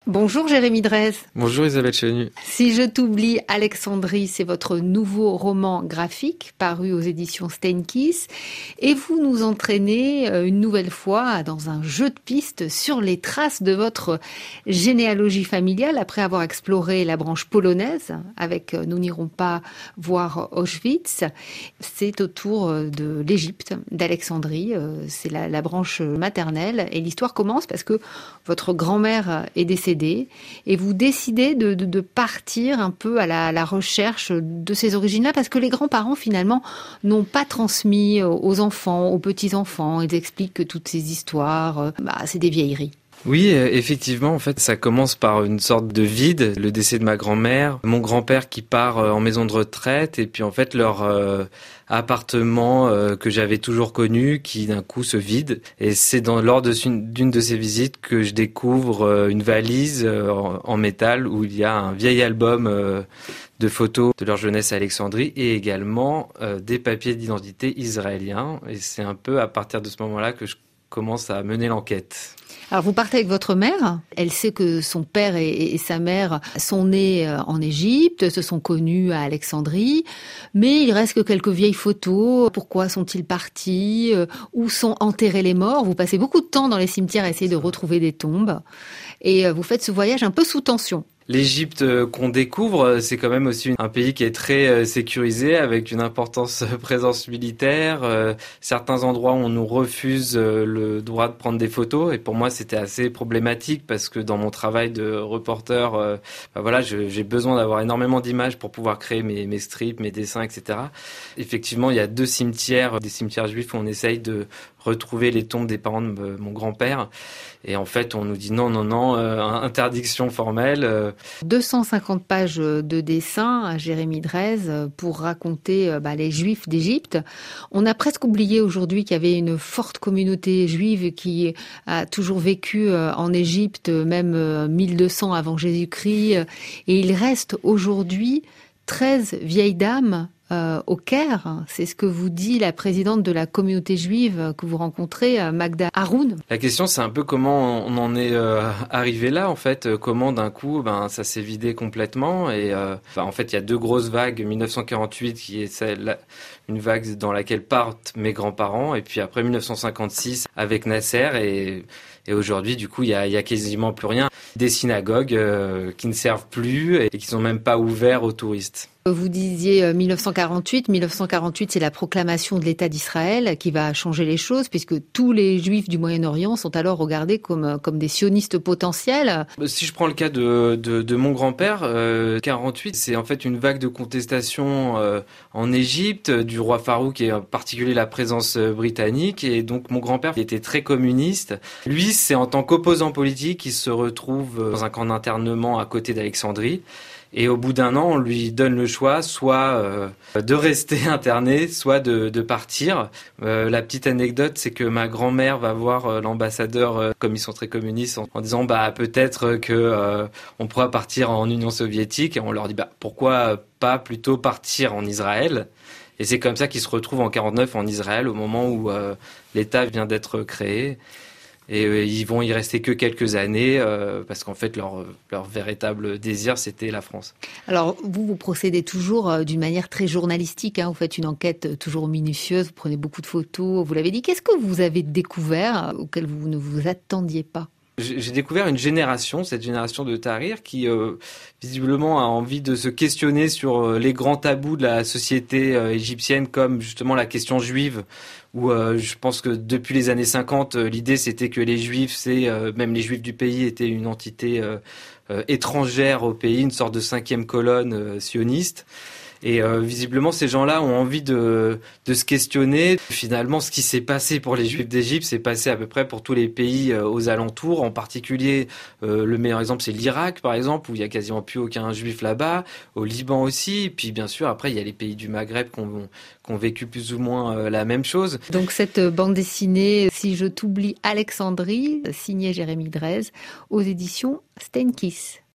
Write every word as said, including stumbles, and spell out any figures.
Bonjour Jérémy Drez. Bonjour Isabelle Chenu. Si je t'oublie, Alexandrie, c'est votre nouveau roman graphique paru aux éditions Steinkiss. Et vous nous entraînez une nouvelle fois dans un jeu de pistes sur les traces de votre généalogie familiale après avoir exploré la branche polonaise avec Nous n'irons pas voir Auschwitz. C'est autour de l'Égypte, d'Alexandrie. C'est la, la branche maternelle. Et l'histoire commence parce que votre grand-mère est décédée. Et vous décidez de, de, de partir un peu à la, à la recherche de ces origines-là, parce que les grands-parents, finalement, n'ont pas transmis aux enfants, aux petits-enfants. Ils expliquent que toutes ces histoires, bah, c'est des vieilleries. Oui, effectivement, en fait, ça commence par une sorte de vide, le décès de ma grand-mère, mon grand-père qui part en maison de retraite, et puis en fait leur euh, appartement euh, que j'avais toujours connu, qui d'un coup se vide. Et c'est dans lors de, d'une de ces visites que je découvre euh, une valise euh, en, en métal où il y a un vieil album euh, de photos de leur jeunesse à Alexandrie et également euh, des papiers d'identité israéliens. Et c'est un peu à partir de ce moment-là que je commence à mener l'enquête. Alors vous partez avec votre mère, elle sait que son père et, et sa mère sont nés en Égypte, se sont connus à Alexandrie, mais il reste que quelques vieilles photos. Pourquoi sont-ils partis? Où sont enterrés les morts? Vous passez beaucoup de temps dans les cimetières à essayer de retrouver des tombes et vous faites ce voyage un peu sous tension. L'Égypte qu'on découvre, c'est quand même aussi un pays qui est très sécurisé, avec une importante présence militaire. Certains endroits, on nous refuse le droit de prendre des photos, et pour moi, c'était assez problématique parce que dans mon travail de reporter, ben voilà, je, j'ai besoin d'avoir énormément d'images pour pouvoir créer mes, mes strips, mes dessins, et cetera. Effectivement, il y a deux cimetières, des cimetières juifs où on essaye de retrouver les tombes des parents de mon grand-père. Et en fait, on nous dit non, non, non, euh, interdiction formelle. Euh. deux cent cinquante pages de dessins à Jérémy Drez pour raconter bah, les Juifs d'Égypte. On a presque oublié aujourd'hui qu'il y avait une forte communauté juive qui a toujours vécu en Égypte, même mille deux cents avant Jésus-Christ. Et il reste aujourd'hui treize vieilles dames Euh, au Caire. C'est ce que vous dit la présidente de la communauté juive que vous rencontrez, Magda Haroun. La question, c'est un peu comment on en est euh, arrivé là, en fait. Comment, d'un coup, ben, ça s'est vidé complètement. Et euh, ben, en fait, il y a deux grosses vagues. dix-neuf cent quarante-huit, qui est celle, une vague dans laquelle partent mes grands-parents. Et puis après, dix-neuf cent cinquante-six, avec Nasser. Et, et aujourd'hui, du coup, il y a, il y a quasiment plus rien. Des synagogues euh, qui ne servent plus et qui sont même pas ouverts aux touristes. Vous disiez dix-neuf cent quarante-huit. dix-neuf cent quarante-huit, c'est la proclamation de l'État d'Israël qui va changer les choses, puisque tous les Juifs du Moyen-Orient sont alors regardés comme, comme des sionistes potentiels. Si je prends le cas de, de, de mon grand-père, euh, quarante-huit, c'est en fait une vague de contestation euh, en Égypte, du roi Farouk et en particulier la présence britannique. Et donc mon grand-père était très communiste. Lui, c'est en tant qu'opposant politique qu'il se retrouve dans un camp d'internement à côté d'Alexandrie. Et au bout d'un an, on lui donne le choix, soit euh, de rester interné, soit de, de partir. Euh, la petite anecdote, c'est que ma grand-mère va voir euh, l'ambassadeur, euh, comme ils sont très communistes, en, en disant bah peut-être que euh, on pourra partir en Union soviétique. Et on leur dit bah pourquoi pas plutôt partir en Israël. Et c'est comme ça qu'ils se retrouvent en quarante-neuf en Israël, au moment où euh, l'État vient d'être créé. Et euh, ils vont y rester que quelques années euh, parce qu'en fait leur leur véritable désir c'était la France. Alors vous vous procédez toujours euh, d'une manière très journalistique, hein, vous faites une enquête toujours minutieuse, vous prenez beaucoup de photos. Vous l'avez dit, qu'est-ce que vous avez découvert euh, auquel vous ne vous attendiez pas? J'ai découvert une génération, cette génération de Tahrir, qui euh, visiblement a envie de se questionner sur euh, les grands tabous de la société euh, égyptienne, comme justement la question juive, où euh, je pense que depuis les années cinquante, euh, l'idée c'était que les Juifs, c'est euh, même les Juifs du pays, étaient une entité euh, euh, étrangère au pays, une sorte de cinquième colonne euh, sioniste. Et euh, visiblement, ces gens-là ont envie de, de se questionner. Finalement, ce qui s'est passé pour les Juifs d'Égypte s'est passé à peu près pour tous les pays euh, aux alentours. En particulier, euh, le meilleur exemple, c'est l'Irak, par exemple, où il y a quasiment plus aucun Juif là-bas. Au Liban aussi. Et puis, bien sûr, après, il y a les pays du Maghreb qui ont, qui ont vécu plus ou moins euh, la même chose. Donc, cette bande dessinée, Si je t'oublie Alexandrie, signée Jérémy Drez, aux éditions Steinkiss.